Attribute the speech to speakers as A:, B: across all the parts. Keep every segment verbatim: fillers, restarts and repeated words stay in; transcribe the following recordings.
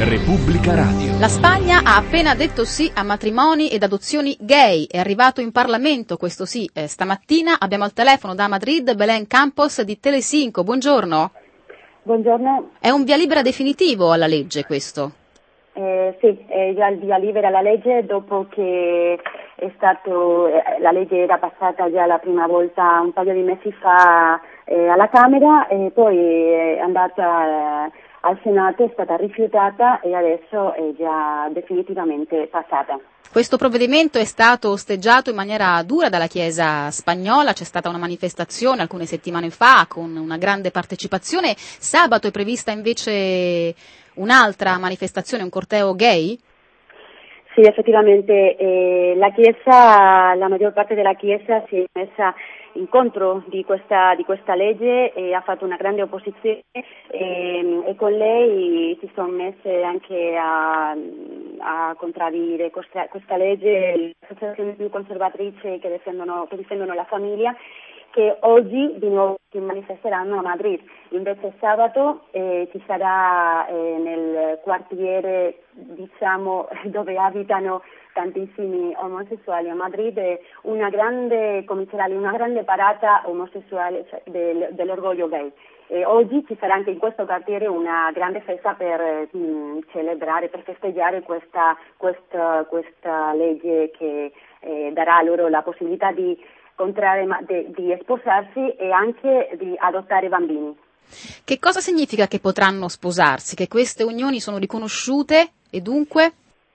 A: Repubblica Radio.
B: La Spagna ha appena detto sì a matrimoni ed adozioni gay. È arrivato in Parlamento questo sì eh, stamattina. Abbiamo al telefono da Madrid Belén Campos di Telecinco. Buongiorno.
C: Buongiorno.
B: È un via libera definitivo alla legge questo?
C: Eh, sì, è già il via libera alla legge dopo che è stato, eh, la legge era passata già la prima volta un paio di mesi fa eh, alla Camera e poi è andata eh, al Senato, è stata rifiutata e adesso è già definitivamente passata.
B: Questo provvedimento è stato osteggiato in maniera dura dalla Chiesa spagnola, c'è stata una manifestazione alcune settimane fa con una grande partecipazione. Sabato è prevista invece un'altra manifestazione, un corteo gay?
C: Sì, effettivamente eh, la Chiesa, la maggior parte della Chiesa si è messa in contro di questa, di questa legge e ha fatto una grande opposizione e, e con lei si sono messe anche a, a contraddire questa, questa legge le associazioni più conservatrici che difendono, che difendono la famiglia, che oggi di nuovo si manifesteranno a Madrid. Invece sabato eh, ci sarà eh, nel quartiere, diciamo, dove abitano tantissimi omosessuali a Madrid una grande, come sarà, una grande parata omosessuale, cioè, del, dell'orgoglio gay. E oggi ci sarà anche in questo quartiere una grande festa per mh, celebrare, per festeggiare questa, questa, questa legge che eh, darà loro la possibilità di contrarre, di, di sposarsi e anche di adottare bambini.
B: Che cosa significa che potranno sposarsi? Che queste unioni sono riconosciute e dunque?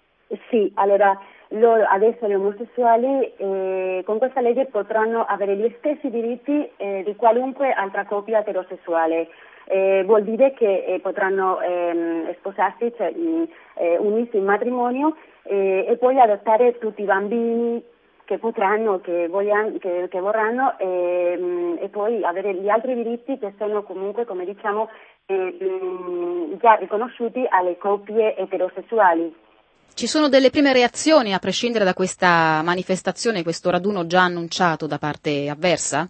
C: Sì, allora loro adesso gli omosessuali eh, con questa legge potranno avere gli stessi diritti eh, di qualunque altra coppia eterosessuale. Eh, vuol dire che eh, potranno ehm, sposarsi, cioè mh, eh, unirsi in matrimonio eh, e poi adottare tutti i bambini che potranno, che, vogliano, che, che vorranno e, e poi avere gli altri diritti che sono comunque, come diciamo, eh, già riconosciuti alle coppie eterosessuali.
B: Ci sono delle prime reazioni a prescindere da questa manifestazione, questo raduno già annunciato da parte avversa?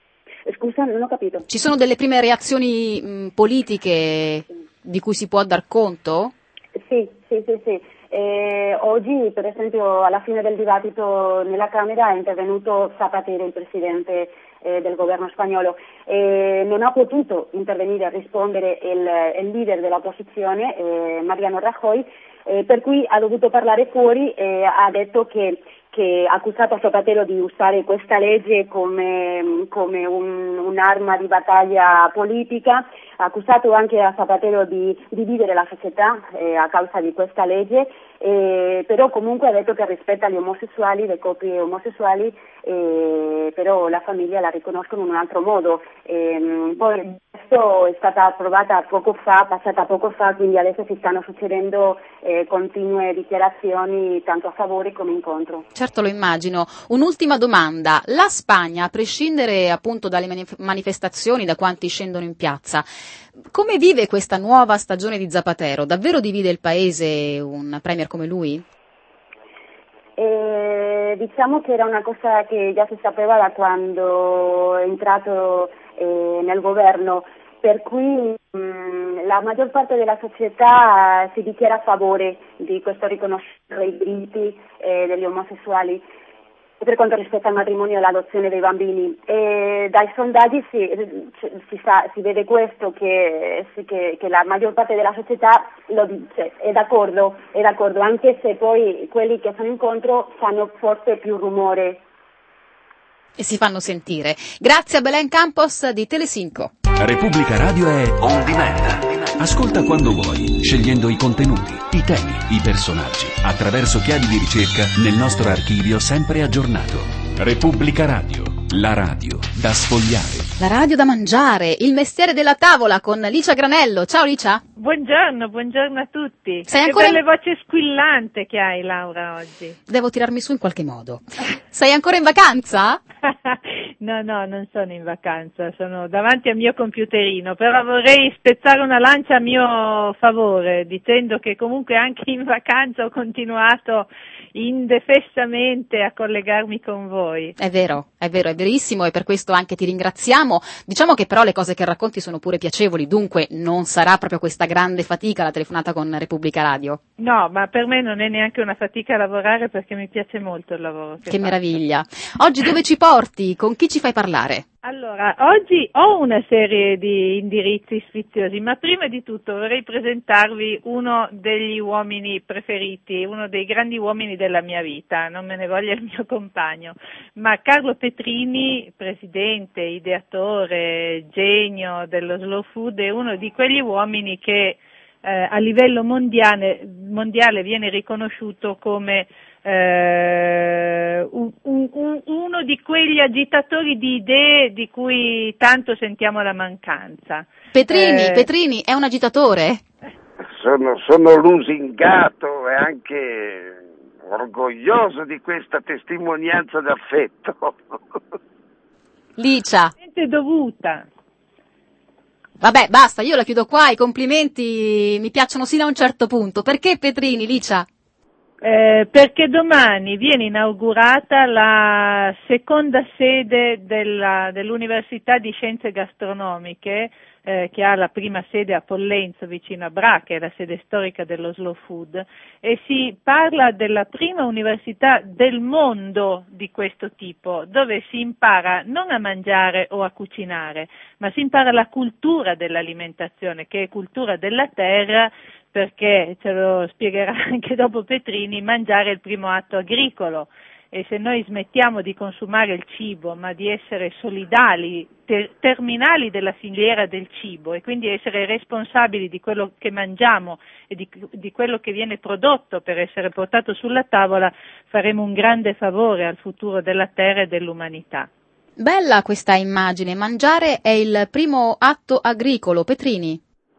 C: Scusa, non ho capito.
B: Ci sono delle prime reazioni mh, politiche di cui si può dar conto?
C: Sì, sì, sì, sì. Eh, oggi, per esempio, alla fine del dibattito nella Camera è intervenuto Zapatero, il presidente eh, del governo spagnolo, e non ha potuto intervenire a rispondere il, il leader dell'opposizione, eh, Mariano Rajoy, eh, per cui ha dovuto parlare fuori e ha detto che che ha accusato Zapatero di usare questa legge come, come un, un'arma di battaglia politica, ha accusato anche a Zapatero di dividere la società eh, a causa di questa legge, eh, però comunque ha detto che rispetta gli omosessuali, le coppie omosessuali, eh, però la famiglia la riconoscono in un altro modo. Eh, poi questo è stata approvata poco fa, passata poco fa, quindi adesso si stanno succedendo eh, continue dichiarazioni tanto a favore come in contro.
B: Certo, lo immagino. Un'ultima domanda. La Spagna, a prescindere appunto dalle manif- manifestazioni, da quanti scendono in piazza, come vive questa nuova stagione di Zapatero? Davvero divide il paese un premier come lui?
C: Eh, diciamo che era una cosa che già si sapeva da quando è entrato eh, nel governo, per cui mh, la maggior parte della società si dichiara a favore di questo riconoscimento dei diritti eh, degli omosessuali per quanto rispetta al matrimonio e all'adozione dei bambini. E dai sondaggi si, si, sa, si vede questo, che, che, che la maggior parte della società lo dice, è d'accordo, è d'accordo, anche se poi quelli che sono in contro fanno forse più rumore.
B: E si fanno sentire. Grazie a Belén Campos di Telecinco.
A: Repubblica Radio è on demand. Ascolta quando vuoi, scegliendo i contenuti, i temi, i personaggi, attraverso chiavi di ricerca nel nostro archivio sempre aggiornato. Repubblica Radio, la radio da sfogliare.
B: La radio da mangiare, il mestiere della tavola con Licia Granello. Ciao Licia.
D: Buongiorno, buongiorno a tutti.
B: Sei
D: che
B: ancora
D: belle
B: in...
D: voce squillante che hai, Laura, oggi.
B: Devo tirarmi su in qualche modo. Sei ancora in vacanza?
D: No, no, non sono in vacanza, sono davanti al mio computerino, però vorrei spezzare una lancia a mio favore, dicendo che comunque anche in vacanza ho continuato indefessamente a collegarmi con voi.
B: È vero, è vero, è verissimo, e per questo anche ti ringraziamo. Diciamo che però le cose che racconti sono pure piacevoli, dunque non sarà proprio questa grande fatica la telefonata con Repubblica Radio.
D: No, ma per me non è neanche una fatica lavorare, perché mi piace molto il lavoro che
B: Che
D: faccio.
B: meraviglia. Oggi dove ci porti? Con chi ci fai parlare?
D: Allora, oggi ho una serie di indirizzi sfiziosi, ma prima di tutto vorrei presentarvi uno degli uomini preferiti, uno dei grandi uomini della mia vita, non me ne voglia il mio compagno, ma Carlo Petrini, presidente, ideatore, genio dello slow food, è uno di quegli uomini che eh, a livello mondiale, mondiale viene riconosciuto come Uh, un, un, uno di quegli agitatori di idee di cui tanto sentiamo la mancanza.
B: Petrini,
D: eh,
B: Petrini è un agitatore?
E: Sono, sono lusingato e anche orgoglioso di questa testimonianza d'affetto.
B: Licia.
D: È dovuta.
B: Vabbè, basta, io la chiudo qua, i complimenti mi piacciono sino a un certo punto. Perché Petrini, Licia?
D: Eh, perché domani viene inaugurata la seconda sede della, dell'Università di Scienze Gastronomiche, eh, che ha la prima sede a Pollenzo vicino a Bra, che è la sede storica dello slow food, e si parla della prima università del mondo di questo tipo, dove si impara non a mangiare o a cucinare, ma si impara la cultura dell'alimentazione, che è cultura della terra, perché, ce lo spiegherà anche dopo Petrini, mangiare è il primo atto agricolo, e se noi smettiamo di consumare il cibo, ma di essere solidali, ter- terminali della filiera del cibo, e quindi essere responsabili di quello che mangiamo e di, di quello che viene prodotto per essere portato sulla tavola, faremo un grande favore al futuro della terra e dell'umanità.
B: Bella questa immagine, mangiare è il primo atto agricolo. Petrini?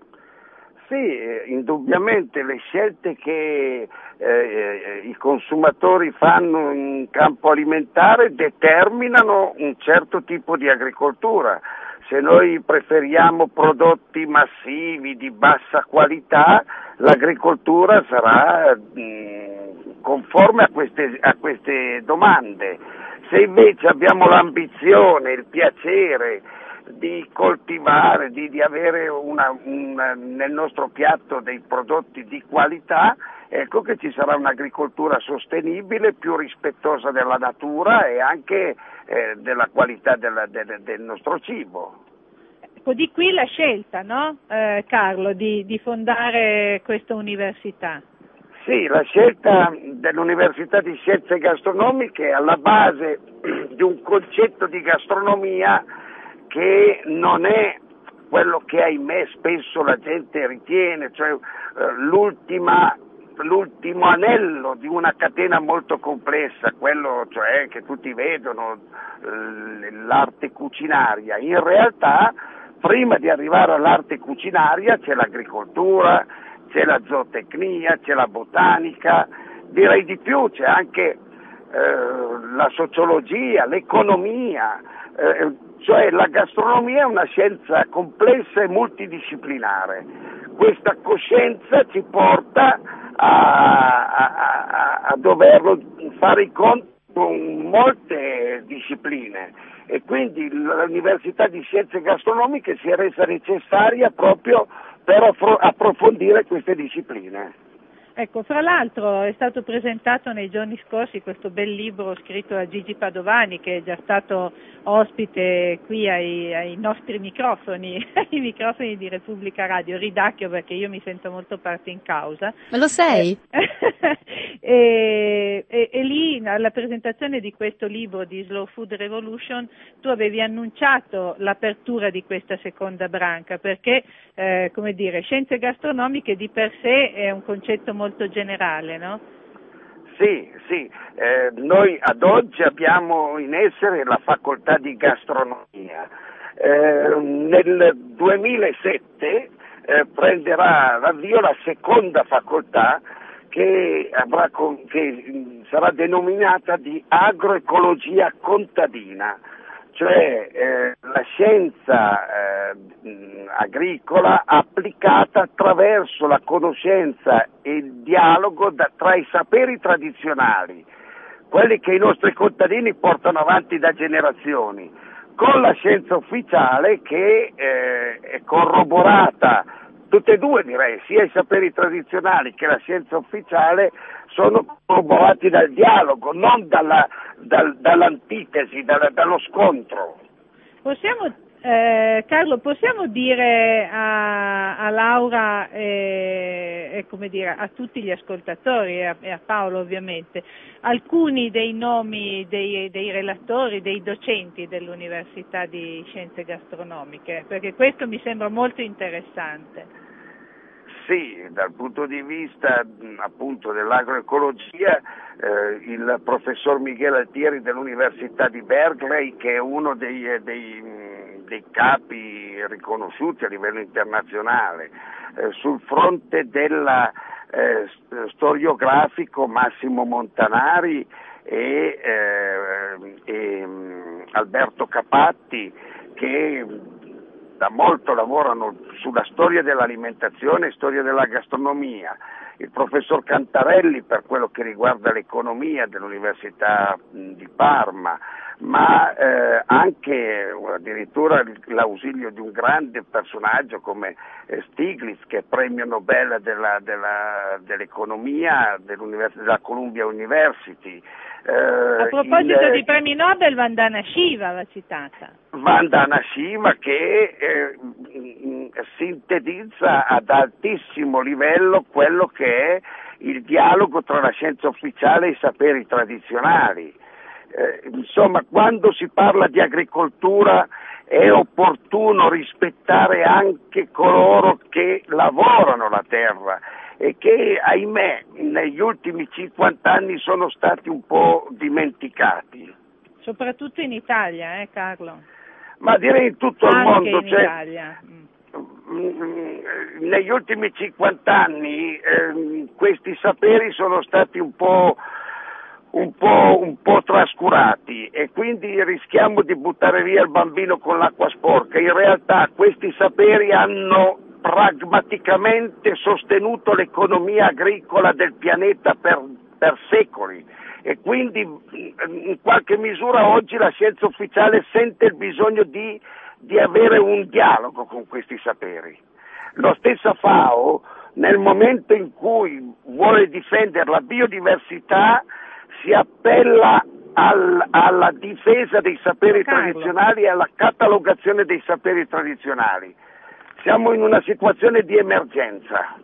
E: Sì, indubbiamente le scelte che eh, i consumatori fanno in campo alimentare determinano un certo tipo di agricoltura. Se noi preferiamo prodotti massivi di bassa qualità, l'agricoltura sarà mh, conforme a queste, a queste domande. Se invece abbiamo l'ambizione, il piacere di coltivare, di, di avere una, una, nel nostro piatto dei prodotti di qualità, ecco che ci sarà un'agricoltura sostenibile, più rispettosa della natura e anche eh, della qualità della, del, del nostro cibo.
D: Ecco, di qui la scelta, no, eh, Carlo, di, di fondare questa università.
E: Sì, la scelta dell'Università di Scienze Gastronomiche è alla base di un concetto di gastronomia che non è quello che ahimè spesso la gente ritiene, cioè eh, l'ultima, l'ultimo anello di una catena molto complessa, quello cioè che tutti vedono, eh, l'arte cucinaria. In realtà, prima di arrivare all'arte cucinaria c'è l'agricoltura, c'è la zootecnia, c'è la botanica, direi di più, c'è anche eh, la sociologia, l'economia, eh, cioè la gastronomia è una scienza complessa e multidisciplinare. Questa coscienza ci porta a, a, a, a dover fare i conti con molte discipline, e quindi l'Università di Scienze Gastronomiche si è resa necessaria proprio per approfondire queste discipline.
D: Ecco, fra l'altro è stato presentato nei giorni scorsi questo bel libro scritto da Gigi Padovani, che è già stato ospite qui ai, ai nostri microfoni, ai microfoni di Repubblica Radio. Ridacchio perché io mi sento molto parte in causa.
B: Ma lo sei?
D: e, e, e lì alla presentazione di questo libro di Slow Food Revolution tu avevi annunciato l'apertura di questa seconda branca, perché eh, come dire, scienze gastronomiche di per sé è un concetto molto generale, no?
E: Sì, sì, eh, noi ad oggi abbiamo in essere la facoltà di gastronomia. Eh, nel duemilasette eh, prenderà l'avvio la seconda facoltà che, avrà, che sarà denominata di agroecologia contadina. cioè eh, la scienza eh, agricola applicata attraverso la conoscenza e il dialogo da, tra i saperi tradizionali, quelli che i nostri contadini portano avanti da generazioni, con la scienza ufficiale che eh, è corroborata, tutte e due direi, sia i saperi tradizionali che la scienza ufficiale sono corroborati dal dialogo, non dalla, dal, dall'antitesi, dalla, dallo scontro.
D: Possiamo, eh, Carlo, possiamo dire a, a Laura e, e come dire, a tutti gli ascoltatori e a, e a Paolo ovviamente, alcuni dei nomi dei, dei relatori, dei docenti dell'Università di Scienze Gastronomiche, perché questo mi sembra molto interessante.
E: Sì, dal punto di vista appunto dell'agroecologia, eh, il professor Michele Altieri dell'Università di Berkeley, che è uno dei, dei, dei capi riconosciuti a livello internazionale, eh, sul fronte del eh, storiografico Massimo Montanari e, eh, e Alberto Capatti, che da molto lavorano sulla storia dell'alimentazione e storia della gastronomia, il professor Cantarelli per quello che riguarda l'economia dell'Università di Parma, ma eh, anche addirittura l'ausilio di un grande personaggio come Stiglitz, che è premio Nobel della, della, dell'economia della Columbia University.
D: Eh, A proposito
E: il,
D: di premi Nobel, Vandana Shiva va citata.
E: Vandana Shiva che eh, sintetizza ad altissimo livello quello che è il dialogo tra la scienza ufficiale e i saperi tradizionali. Eh, insomma, quando si parla di agricoltura è opportuno rispettare anche coloro che lavorano la terra e che, ahimè, negli ultimi cinquanta anni sono stati un po' dimenticati.
D: Soprattutto in Italia, eh Carlo?
E: Ma direi in tutto
D: anche
E: il mondo.
D: In
E: cioè,
D: Italia.
E: Negli ultimi cinquanta anni eh, questi saperi sono stati un po', un po', un po' trascurati e quindi rischiamo di buttare via il bambino con l'acqua sporca. In realtà questi saperi hanno pragmaticamente sostenuto l'economia agricola del pianeta per, per secoli e quindi in qualche misura oggi la scienza ufficiale sente il bisogno di, di avere un dialogo con questi saperi. La stessa FAO, nel momento in cui vuole difendere la biodiversità, si appella al, alla difesa dei saperi
D: Carlo.
E: tradizionali e alla catalogazione dei saperi tradizionali. Siamo in una situazione di emergenza.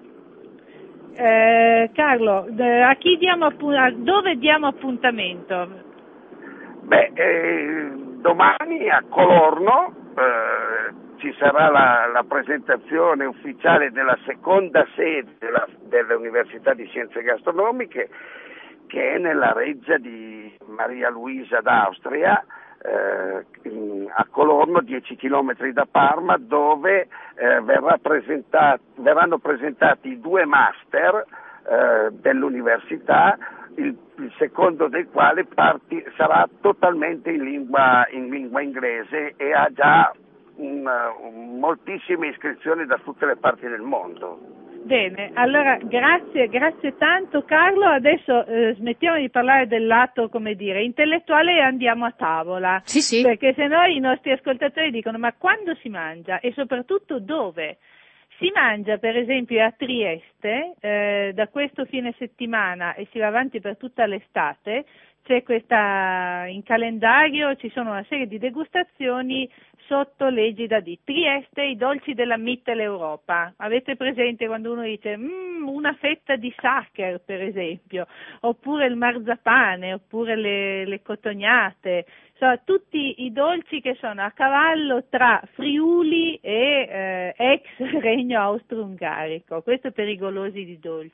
D: Eh, Carlo, a chi diamo appu- dove diamo appuntamento?
E: Beh, eh, domani a Colorno eh, ci sarà la, la presentazione ufficiale della seconda sede della, dell'Università di Scienze Gastronomiche, che è nella reggia di Maria Luisa d'Austria, eh, a Colorno, dieci chilometri da Parma, dove eh, verrà presentato, verranno presentati i due master eh, dell'università, il, il secondo dei quali parti, sarà totalmente in lingua, in lingua inglese e ha già un, un, moltissime iscrizioni da tutte le parti del mondo.
D: Bene, allora grazie, grazie tanto Carlo, adesso eh, smettiamo di parlare del lato, come dire, intellettuale e andiamo a tavola,
B: sì, sì.
D: Perché sennò i nostri ascoltatori dicono ma quando si mangia e soprattutto dove? Si mangia per esempio a Trieste, eh, da questo fine settimana e si va avanti per tutta l'estate, c'è questa, in calendario ci sono una serie di degustazioni sotto l'egida di Trieste, i dolci della Mitteleuropa. Avete presente quando uno dice mmm, una fetta di Sacher per esempio, oppure il marzapane, oppure le, le cotognate, insomma tutti i dolci che sono a cavallo tra Friuli e eh, ex Regno Austro-Ungarico, questo per i golosi di dolci.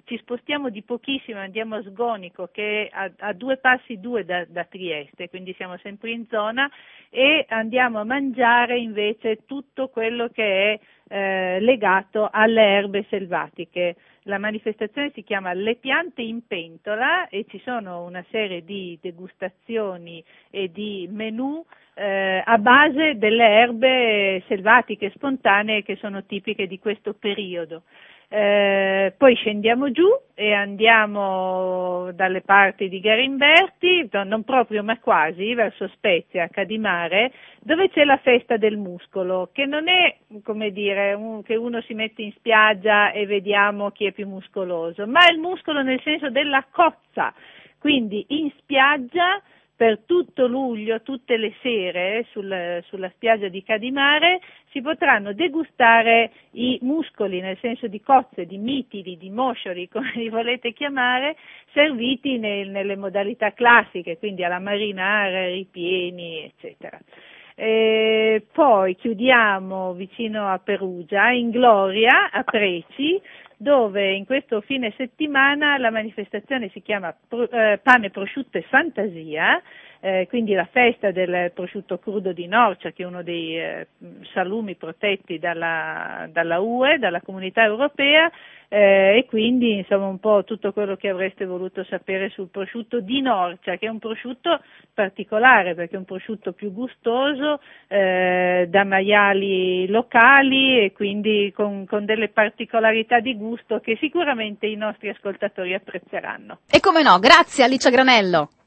D: ci spostiamo di pochissimo, andiamo a Sgonico che è a, a due passi due da, da Trieste, quindi siamo sempre in zona, e andiamo a mangiare invece tutto quello che è eh, legato alle erbe selvatiche. La manifestazione si chiama Le piante in pentola e ci sono una serie di degustazioni e di menù eh, a base delle erbe selvatiche spontanee che sono tipiche di questo periodo. Eh, poi scendiamo giù e andiamo dalle parti di Garimberti, non proprio ma quasi, verso Spezia, Cadimare, dove c'è la festa del muscolo, che non è, come dire, un, che uno si mette in spiaggia e vediamo chi è più muscoloso, ma il muscolo nel senso della cozza, quindi in spiaggia per tutto luglio, tutte le sere, sul, sulla spiaggia di Cadimare, si potranno degustare i muscoli, nel senso di cozze, di mitili, di moscioli, come li volete chiamare, serviti nel, nelle modalità classiche, quindi alla marinara, ripieni, eccetera. E poi chiudiamo vicino a Perugia, in Gloria, a Preci, dove in questo fine settimana la manifestazione si chiama eh, Pane, Prosciutto e Fantasia, eh, quindi la festa del prosciutto crudo di Norcia, che è uno dei eh, salumi protetti dalla, dalla U E, dalla Comunità Europea, eh, e quindi insomma un po' tutto quello che avreste voluto sapere sul prosciutto di Norcia, che è un prosciutto particolare perché è un prosciutto più gustoso, eh, da maiali locali e quindi con, con delle particolarità di gusto che sicuramente i nostri ascoltatori apprezzeranno.
B: E come no, grazie Alicia Granello.